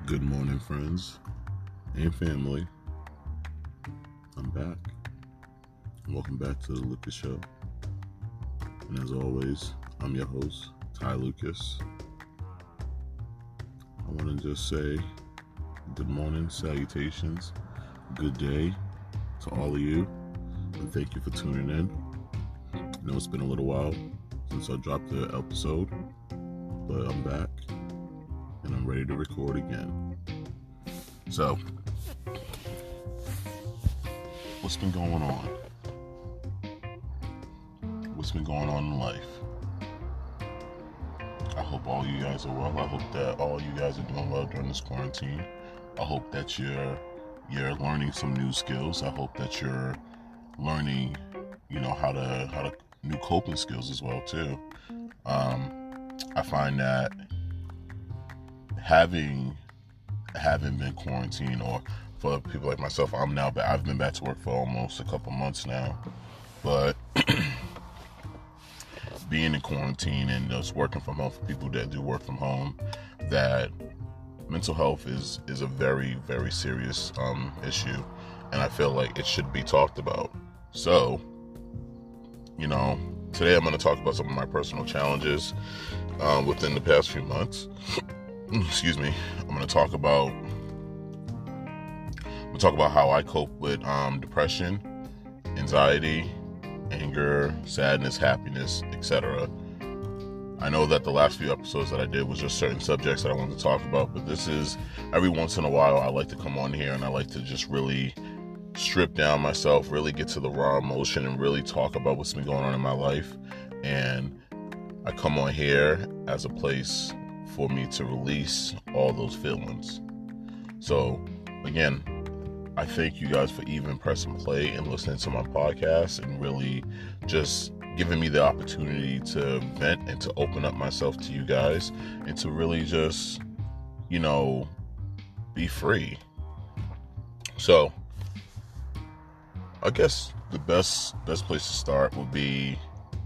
Good morning, friends and family. I'm back. Welcome back to the Lucas Show. And as always, I'm your host, Ty Lucas. I want to just say good morning, salutations, good day to all of you, and thank you for tuning in. I know it's been a little while since I dropped the episode, but I'm back and I'm ready to record again. So, what's been going on? What's been going on in life? I hope all you guys are well. I hope that all you guys are doing well during this quarantine. I hope that you're learning some new skills. I hope that you're learning, how to new coping skills as well too. I find that having been quarantined, or for people like myself, I've been back to work for almost a couple months now, but being in quarantine and just working from home, for people that do work from home, that mental health is a very, very serious issue, and I feel like it should be talked about. So, today I'm going to talk about some of my personal challenges within the past few months. Excuse me. I'm going to talk about how I cope with depression, anxiety, anger, sadness, happiness, etc. I know that the last few episodes that I did was just certain subjects that I wanted to talk about, but this is, every once in a while, I like to come on here and I like to just really strip down myself, really get to the raw emotion, and really talk about what's been going on in my life. And I come on here as a place for me to release all those feelings. So, again, I thank you guys for even pressing play and listening to my podcast and really just giving me the opportunity to vent and to open up myself to you guys and to really just, be free. So, I guess the best place to start would be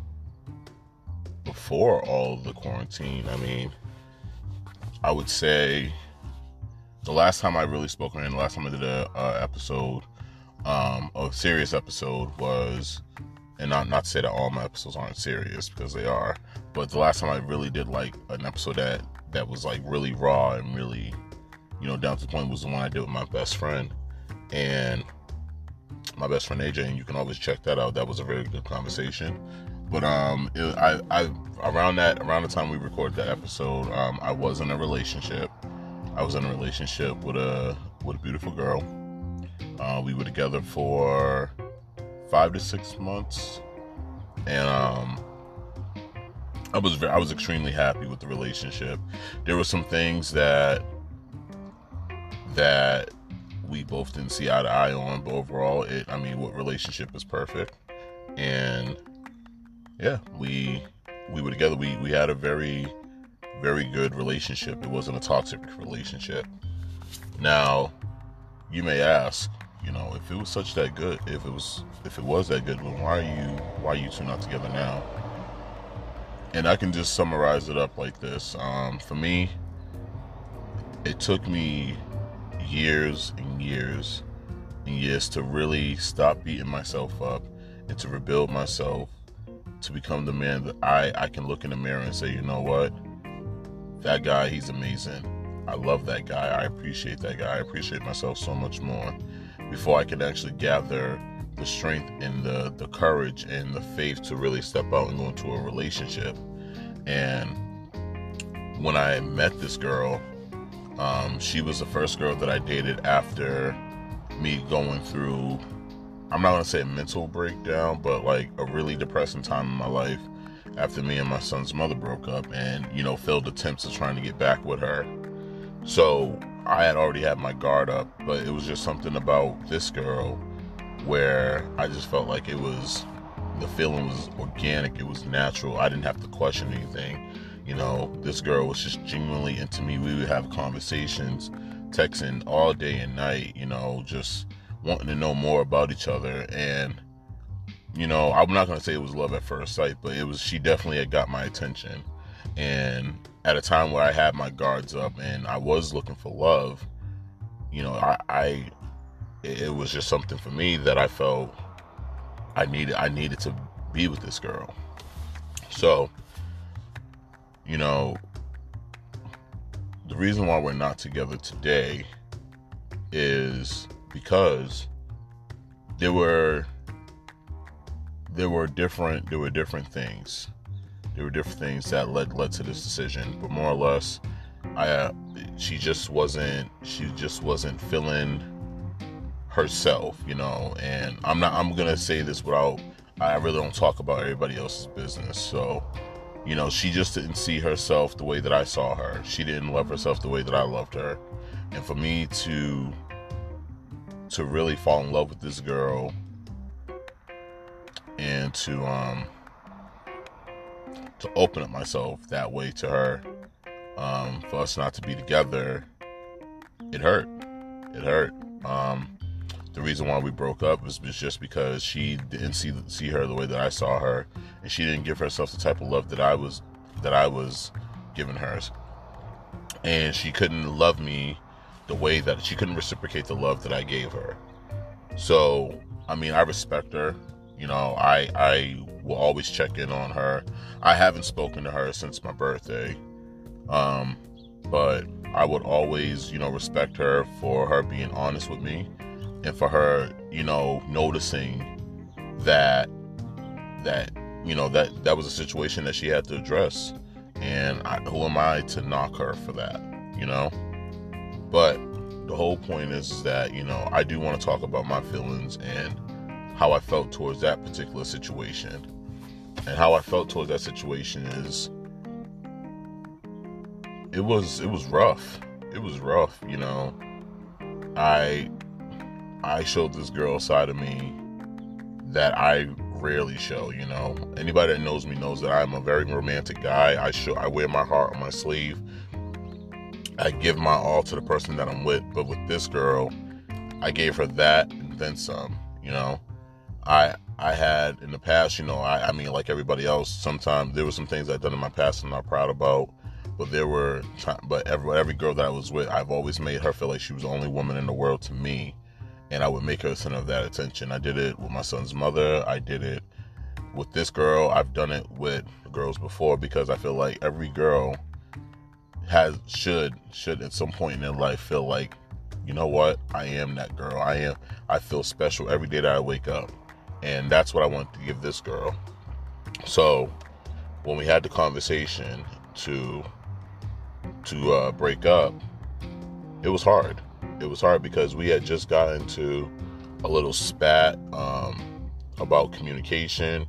before all of the quarantine. I mean, I would say the last time I really spoke on it, the last time I did a episode, a serious episode was, and not to say that all my episodes aren't serious, because they are, but the last time I really did like an episode that was like really raw and really, down to the point, was the one I did with my best friend, and my best friend AJ, and you can always check that out. That was a very good conversation. But around the time we recorded that episode, I was in a relationship. I was in a relationship with a beautiful girl. We were together for 5 to 6 months, and I was extremely happy with the relationship. There were some things that we both didn't see eye to eye on, but overall, what relationship is perfect? And yeah, we were together. We had a very, very good relationship. It wasn't a toxic relationship. Now, you may ask, if it was that good, if it was that good, then why are you two not together now? And I can just summarize it up like this. For me, it took me years and years and years to really stop beating myself up and to rebuild myself, to become the man that I can look in the mirror and say, you know what? That guy, he's amazing. I love that guy. I appreciate that guy. I appreciate myself so much more, before I could actually gather the strength and the courage and the faith to really step out and go into a relationship. And when I met this girl, she was the first girl that I dated after me going through, I'm not going to say a mental breakdown, but like a really depressing time in my life, after me and my son's mother broke up, and, failed attempts of trying to get back with her. So I had already had my guard up, but it was just something about this girl where I just felt like the feeling was organic, it was natural. I didn't have to question anything. This girl was just genuinely into me. We would have conversations, texting all day and night, just wanting to know more about each other. And, I'm not going to say it was love at first sight, but she definitely had got my attention. And at a time where I had my guards up and I was looking for love, you know, it was just something for me that I felt I needed to be with this girl. So, you know, the reason why we're not together today is because there were different things. There were different things that led to this decision, but more or less, she just wasn't feeling herself, you know. And I'm gonna say this without, I really don't talk about everybody else's business. So, you know, she just didn't see herself the way that I saw her. She didn't love herself the way that I loved her. And for me to really fall in love with this girl and to open up myself that way to her, for us not to be together, it hurt. The reason why we broke up was just because she didn't see her the way that I saw her, and she didn't give herself the type of love that I was giving her, and she couldn't love me the way that she couldn't reciprocate the love that I gave her. So, I mean, I respect her. You know, I will always check in on her. I haven't spoken to her since my birthday, but I would always, you know, respect her for her being honest with me. And for her, you know, noticing that you know, that was a situation that she had to address. And who am I to knock her for that, you know? But the whole point is that, you know, I do want to talk about my feelings and how I felt towards that particular situation. And how I felt towards that situation is, it was rough. It was rough, you know. I showed this girl a side of me that I rarely show, you know. Anybody that knows me knows that I'm a very romantic guy. I wear my heart on my sleeve. I give my all to the person that I'm with. But with this girl, I gave her that and then some, you know. I had in the past, you know, I mean, like everybody else, sometimes there were some things I've done in my past I'm not proud about. But every girl that I was with, I've always made her feel like she was the only woman in the world to me. And I would make her the center of that attention. I did it with my son's mother. I did it with this girl. I've done it with girls before, because I feel like every girl should at some point in their life feel like, you know what, I am that girl. I feel special every day that I wake up. And that's what I want to give this girl. So when we had the conversation to break up, it was hard. It was hard because we had just gotten into a little spat about communication,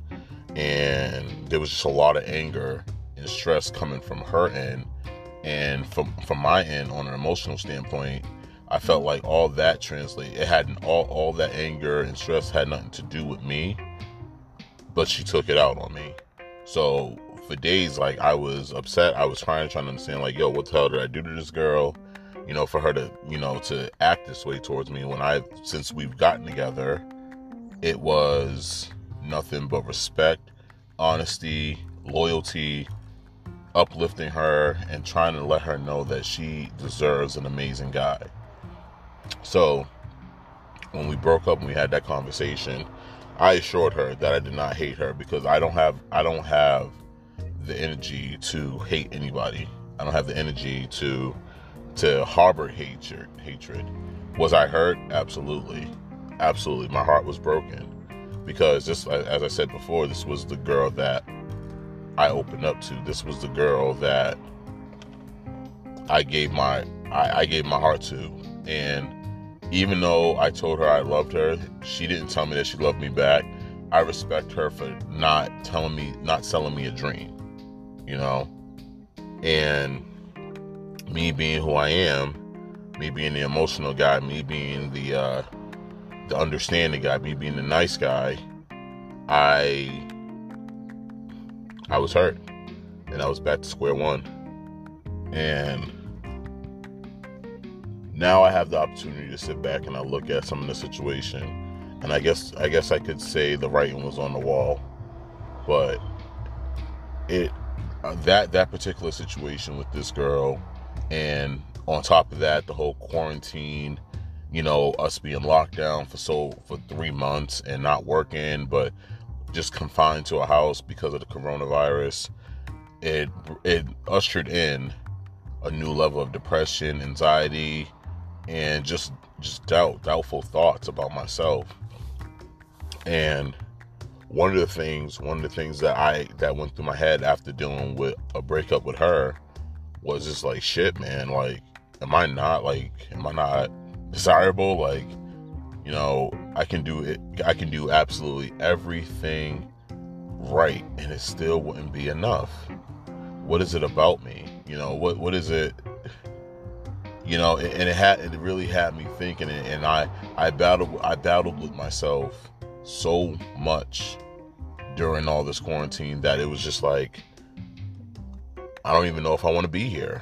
and there was just a lot of anger and stress coming from her end, and from my end on an emotional standpoint. I felt like all that it had all that anger and stress had nothing to do with me, but she took it out on me. So for days, like, I was upset. I was trying to understand, like, yo, what the hell did I do to this girl? You know, for her to, you know, to act this way towards me since we've gotten together, it was nothing but respect, honesty, loyalty, uplifting her, and trying to let her know that she deserves an amazing guy. So when we broke up and we had that conversation, I assured her that I did not hate her, because I don't have the energy to hate anybody. I don't have the energy to harbor hatred. Was I hurt? Absolutely. My heart was broken, because this, as I said before, this was the girl that I opened up to. This was the girl that I gave my heart to. And even though I told her I loved her, she didn't tell me that she loved me back. I respect her for not selling me a dream, you know. And me being who I am, me being the emotional guy, me being the understanding guy, me being the nice guy, I was hurt, and I was back to square one. And now I have the opportunity to sit back and I look at some of the situation, and I guess I could say the writing was on the wall, but that particular situation with this girl, and on top of that, the whole quarantine, us being locked down for 3 months and not working, but just confined to a house because of the coronavirus, it ushered in a new level of depression, anxiety, and just doubtful thoughts about myself. And one of the things that went through my head after dealing with a breakup with her was just like, shit, man, like, am I not desirable? Like, I can do absolutely everything right, and it still wouldn't be enough. What is it about me? What is it? And it really had me thinking, and I battled with myself so much during all this quarantine that it was just like, I don't even know if I want to be here,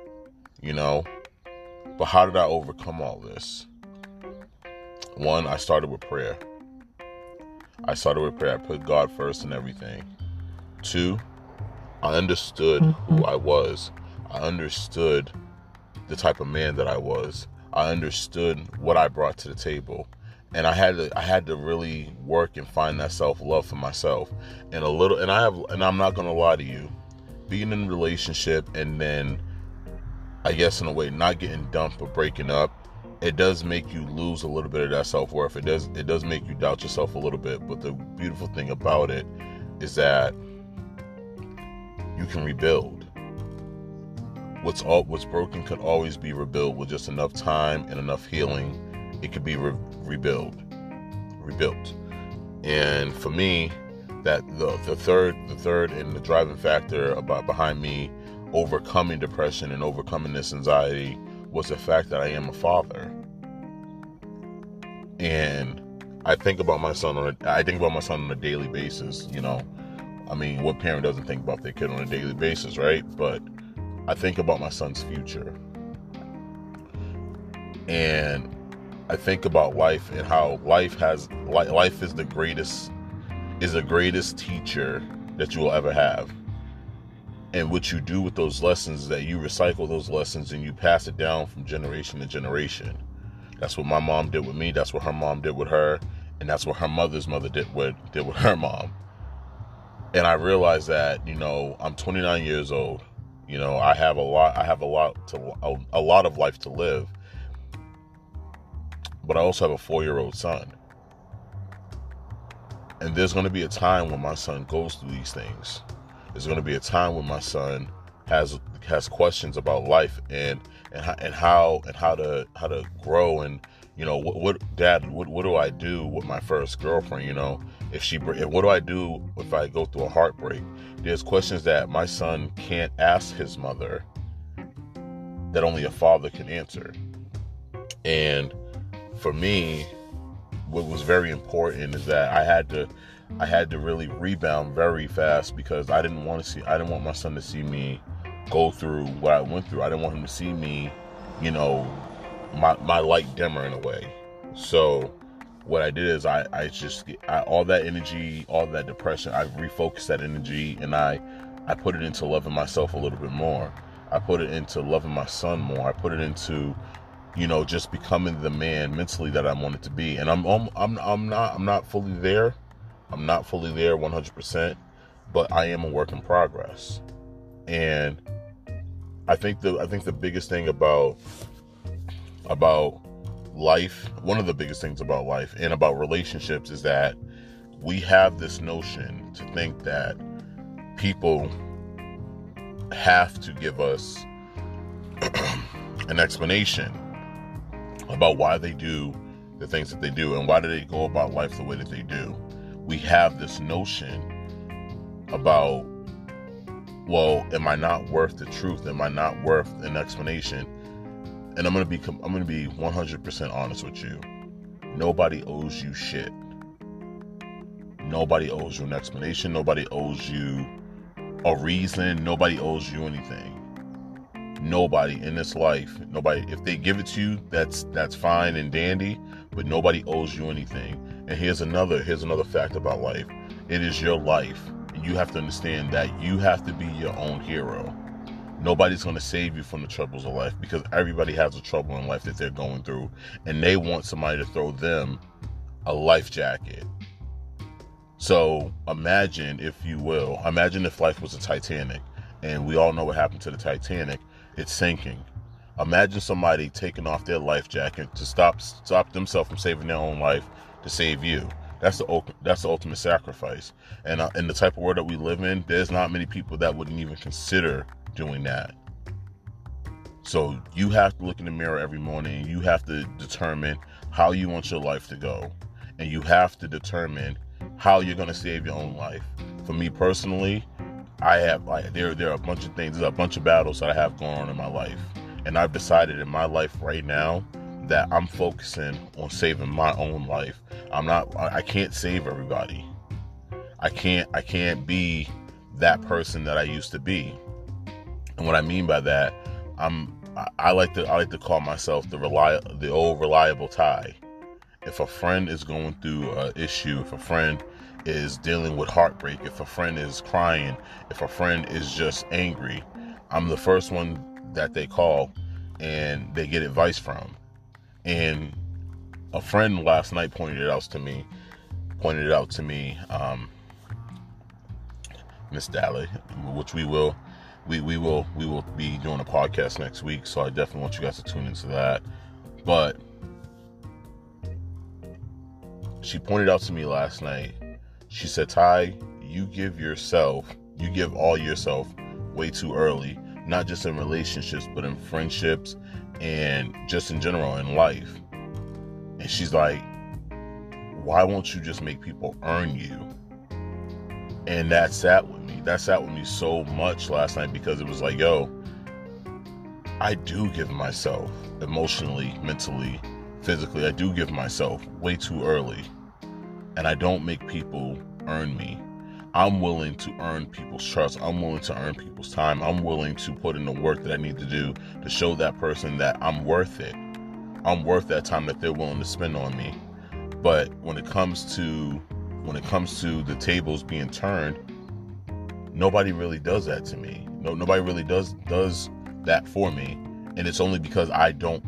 but how did I overcome all this? One, I started with prayer. I put God first in everything. Two, I understood who I was. I understood the type of man that I was. I understood what I brought to the table. And I had to really work and find that self-love for myself. And I'm not gonna lie to you, being in a relationship and then, I guess in a way, not getting dumped or breaking up, it does make you lose a little bit of that self-worth. It does make you doubt yourself a little bit. But the beautiful thing about it is that you can rebuild. What's broken could always be rebuilt with just enough time and enough healing. It could be rebuilt. And for me, that the third and the driving factor behind me overcoming depression and overcoming this anxiety was the fact that I am a father. And I think about my son on a daily basis. I mean, what parent doesn't think about their kid on a daily basis, right? But I think about my son's future. And I think about life and how life is the greatest teacher that you will ever have. And what you do with those lessons is that you recycle those lessons and you pass it down from generation to generation. That's what my mom did with me. That's what her mom did with her. And that's what her mother's mother did with her mom. And I realized that, I'm 29 years old. I have a lot of life to live. But I also have a 4-year-old son. And there's going to be a time when my son goes through these things. There's going to be a time when my son has questions about life and how to grow, and what do I do with my first girlfriend? What do I do if I go through a heartbreak? There's questions that my son can't ask his mother that only a father can answer. And for me, what was very important is that I had to really rebound very fast, because I didn't want my son to see me go through what I went through. I didn't want him to see me, my light dimmer in a way. So what I did is I all that energy, all that depression, I refocused that energy, and I put it into loving myself a little bit more. I put it into loving my son more. I put it into, just becoming the man mentally that I wanted to be. And I'm not fully there. I'm not fully there 100%, but I am a work in progress. And I think the biggest thing about life, one of the biggest things about life and about relationships, is that we have this notion to think that people have to give us an explanation about why they do the things that they do and why do they go about life the way that they do. We have this notion about, well, am I not worth the truth? Am I not worth an explanation? And I'm gonna be 100% honest with you. Nobody owes you shit. Nobody owes you an explanation. Nobody owes you a reason. Nobody owes you anything. Nobody in this life. Nobody. If they give it to you, that's fine and dandy. But nobody owes you anything. And here's another fact about life. It is your life. you have to understand that you have to be your own hero. Nobody's going to save you from the troubles of life, because everybody has a trouble in life that they're going through, and they want somebody to throw them a life jacket. So imagine, if you will, imagine if life was a Titanic, and we all know what happened to the Titanic. It's sinking. Imagine somebody taking off their life jacket to stop themselves from saving their own life to save you. That's the ultimate sacrifice. And in the type of world that we live in, there's not many people that wouldn't even consider doing that. So you have to look in the mirror every morning. You have to determine how you want your life to go, and you have to determine how you're going to save your own life. For me personally, I have there are a bunch of things, there's a bunch of battles that I have going on in my life, and I've decided in my life right now that I'm focusing on saving my own life. I can't save everybody. I can't be that person that I used to be. And what I mean by that, I like to call myself the old reliable tie. If a friend is going through an issue, if a friend is dealing with heartbreak, if a friend is crying, if a friend is just angry, I'm the first one that they call and they get advice from. And a friend last night pointed it out to me, Miss Dally, which we will be doing a podcast next week, so I definitely want you guys to tune into that. But she pointed out to me last night, she said, Ty, you give all yourself way too early, not just in relationships, but in friendships and just in general in life. And she's like, why won't you just make people earn you? And that sat with me so much last night, because it was like, yo, I do give myself emotionally, mentally, physically, I do give myself way too early. And I don't make people earn me. I'm willing to earn people's trust. I'm willing to earn people's time. I'm willing to put in the work that I need to do to show that person that I'm worth it. I'm worth that time that they're willing to spend on me. But when it comes to the tables being turned, nobody really does that to me. Nobody really does that for me. And it's only because I don't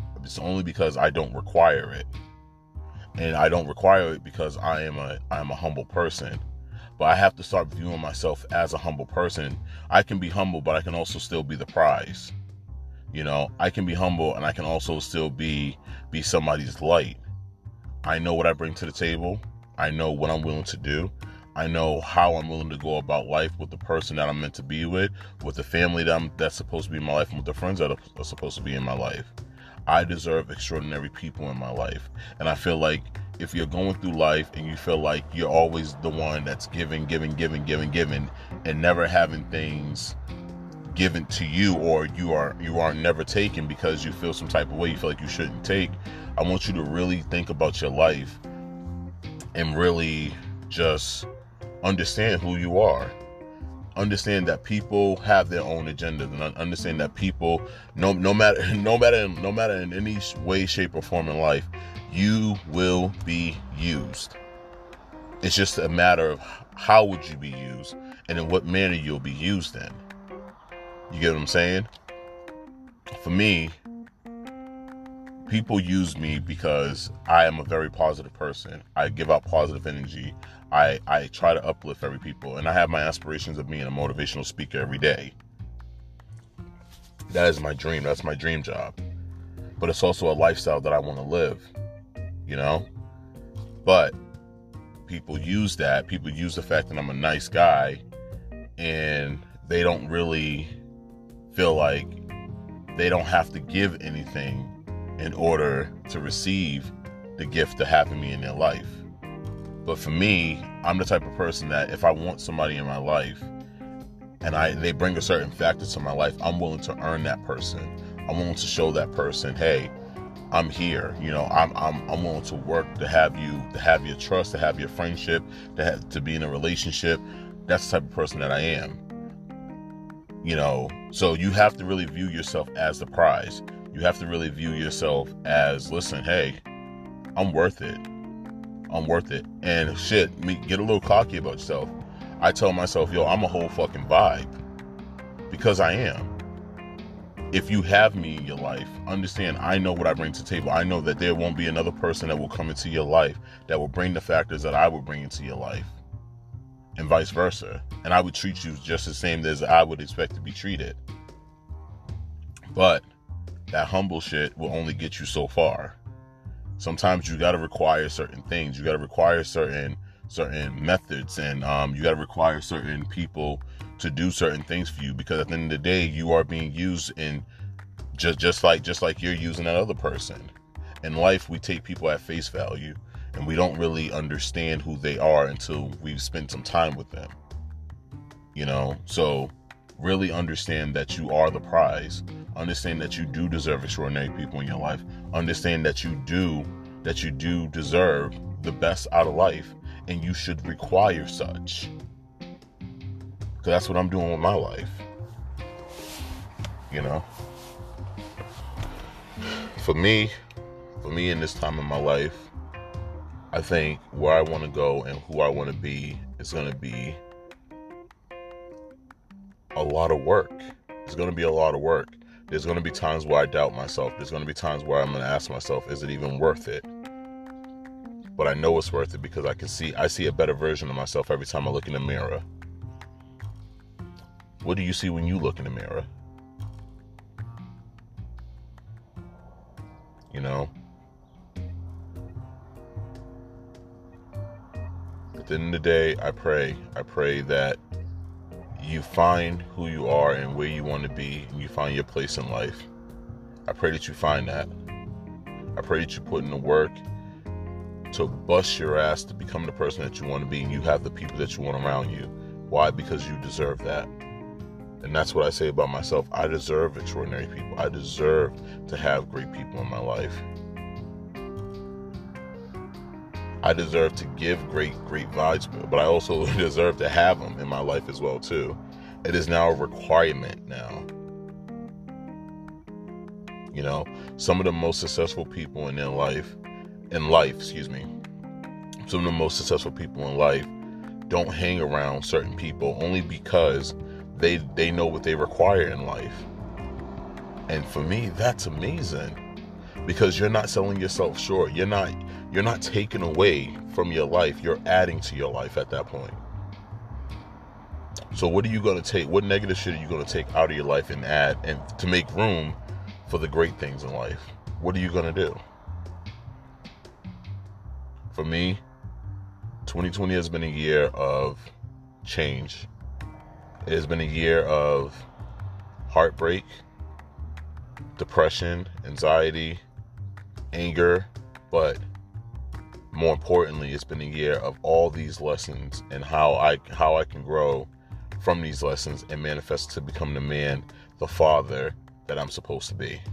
require it. And I don't require it because I am a humble person. But I have to start viewing myself as a humble person. I can be humble, but I can also still be the prize. You know, I can be humble and I can also still be somebody's light. I know what I bring to the table. I know what I'm willing to do. I know how I'm willing to go about life with the person that I'm meant to be with the family that's supposed to be in my life, and with the friends that are supposed to be in my life. I deserve extraordinary people in my life. And I feel like if you're going through life and you feel like you're always the one that's giving, and never having things given to you, or you are never taken because you feel some type of way you feel like you shouldn't take, I want you to really think about your life and really just understand who you are. Understand that people have their own agendas, and understand that people, no matter in any way, shape, or form in life, you will be used. It's just a matter of how would you be used, and in what manner you'll be used in. You get what I'm saying? For me, people use me because I am a very positive person. I give out positive energy. I try to uplift every people, and I have my aspirations of being a motivational speaker every day. That is my dream. That's my dream job. But it's also a lifestyle that I want to live, you know? But people use that. People use the fact that I'm a nice guy, and they don't really feel like they don't have to give anything in order to receive the gift of having me in their life. But for me, I'm the type of person that if I want somebody in my life and they bring a certain factor to my life, I'm willing to earn that person. I'm willing to show that person, hey, I'm here. You know, I'm willing to work to have your trust, to have your friendship, to be in a relationship. That's the type of person that I am. You know, so you have to really view yourself as the prize. You have to really view yourself as, listen, hey, I'm worth it. I'm worth it. And shit, get a little cocky about yourself. I tell myself, yo, I'm a whole fucking vibe. Because I am. If you have me in your life, understand I know what I bring to the table. I know that there won't be another person that will come into your life that will bring the factors that I will bring into your life. And vice versa. And I would treat you just the same as I would expect to be treated. But that humble shit will only get you so far. Sometimes you got to require certain things. You got to require certain methods, and you got to require certain people to do certain things for you, because at the end of the day, you are being used in just like you're using that other person. In life, we take people at face value, and we don't really understand who they are until we've spent some time with them. You know, so really understand that you are the prize. Understand that you do deserve extraordinary people in your life. Understand that you do deserve the best out of life, and you should require such. Because that's what I'm doing with my life. You know? For me in this time in my life, I think where I want to go and who I want to be is going to be a lot of work. It's going to be a lot of work. There's going to be times where I doubt myself. There's going to be times where I'm going to ask myself, is it even worth it? But I know it's worth it because I see a better version of myself every time I look in the mirror. What do you see when you look in the mirror? You know? At the end of the day, I pray that you find who you are and where you want to be, and you find your place in life. I pray that you find that. I pray that you put in the work to bust your ass to become the person that you want to be, and you have the people that you want around you. Why? Because you deserve that. And that's what I say about myself. I deserve extraordinary people. I deserve to have great people in my life. I deserve to give great vibes, but I also deserve to have them in my life as well too. It is now a requirement now. You know, some of the most successful people in life, some of the most successful people in life don't hang around certain people only because they know what they require in life. And for me, that's amazing, because you're not selling yourself short. You're not taking away from your life. You're adding to your life at that point. So what are you going to take? What negative shit are you going to take out of your life and add, and to make room for the great things in life? What are you going to do? For me, 2020 has been a year of change. It has been a year of heartbreak, depression, anxiety, anger, but more importantly, it's been a year of all these lessons and how I can grow from these lessons and manifest to become the man, the father that I'm supposed to be.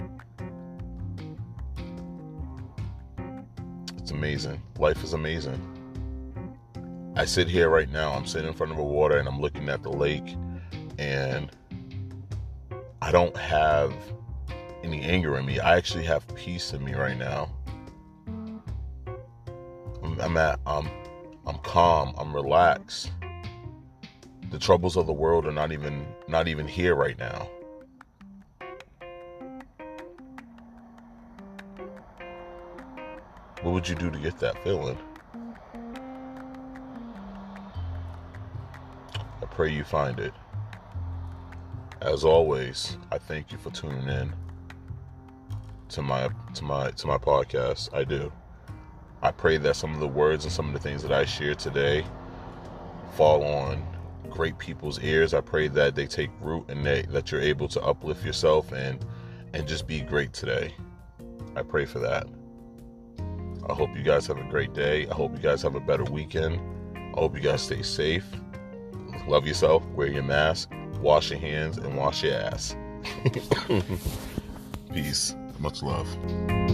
It's amazing. Life is amazing. I sit here right now, I'm sitting in front of the water and I'm looking at the lake, and I don't have any anger in me. I actually have peace in me right now. I'm calm, I'm relaxed. The troubles of the world are not even here right now. What would you do to get that feeling? I pray you find it. As always, I thank you for tuning in to my podcast. I do. I pray that some of the words and some of the things that I share today fall on great people's ears. I pray that they take root and that you're able to uplift yourself and just be great today. I pray for that. I hope you guys have a great day. I hope you guys have a better weekend. I hope you guys stay safe. Love yourself. Wear your mask. Wash your hands and wash your ass. Peace. Much love.